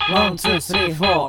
One, two, three, four.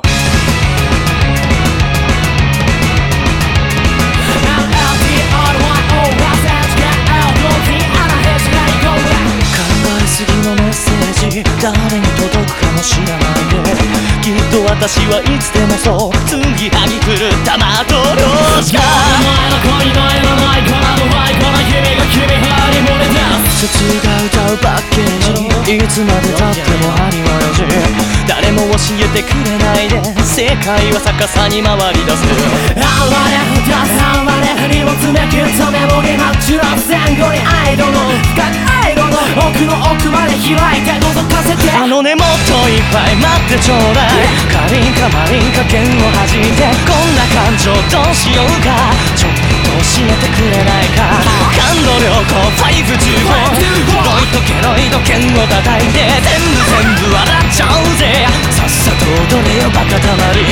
考えすぎのメッセージ誰に届くかも知らないできっと私はいつでもそう継ぎはぎ狂ったマトローシカ前の恋の絵のないからのワイこの君が君はに漏れ出す節が歌うパッケージいつまでたっても針は4時誰も教えてくれないで世界は逆さに回り出すあわれふたさわれ振りも詰めきったメモリマッチュラ前後にアイドル深くアイドル奥の奥まで開いて覗かせてあのねもっといっぱい待ってちょうだいカリンかマリンか剣を弾いてこんな感情どうしようかちょっと教えてくれないか感度良好515ロイとケロイと剣を叩いて全部笑っちゃおうぜさっさと踊れよバカたまり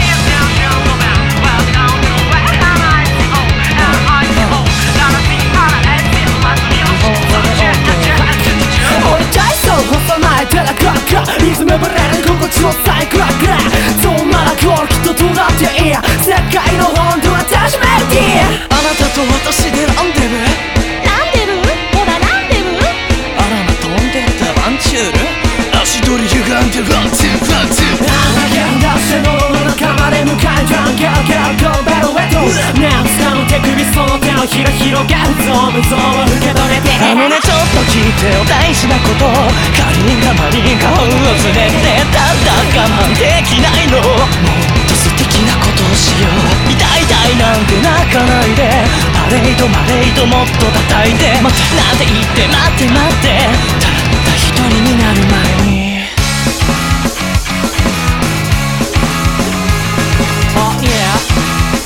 俺体操細ない手だカッカリズムブレる心地のサイクラクラそんならこうきっと尖っていい世界の本当は確めてあなたと私でランデブーランデブーほらランデブーあらま飛んでったワンチュール足取り歪んでワンツーワンツーあげ出して喉の中まで向かいジャンゲルゲルゴーベルウェットナウ掴む手首その手のひら広げるゾームゾーム受け止めてあのねちょっと聞いてよ大事なことカリンかマリンかを連れてただ我慢できないのもっと素敵なことをしよう痛い痛いなんて泣かないでパレードマレードもっと叩いてなんて言って待って待ってたった一人になる前に Oh yeah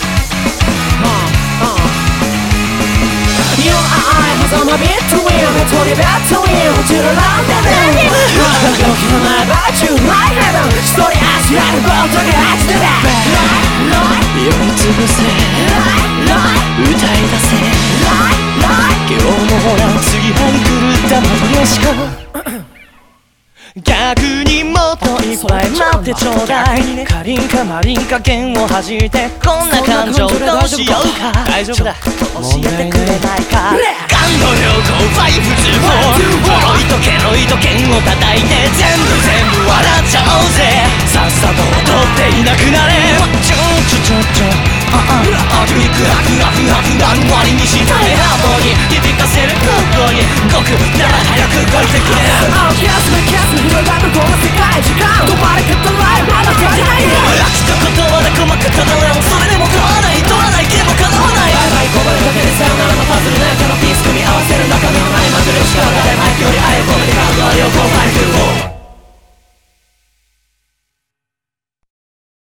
Your eye has on my between Between between 落ちるランデブー動きのないバーチュー My heaven 一人足やるボートに走ってた酔いつぶせ歌い出せ今日もほら次は狂ったマトロシカ逆にもっといっぱい待ってちょうだいカリンかマリンか剣を弾いてこんな感情どうしようか大丈夫だ教えてくれないか感度良好524ロイとケロイと剣を叩いて全部笑っちゃおうぜさっさと踊っていなくなれちょアグリクハフハフハフ何割にしたいハーモニー響かせる空港に極なら早く動いてくれ青気休め広がるこの世界時間止まれ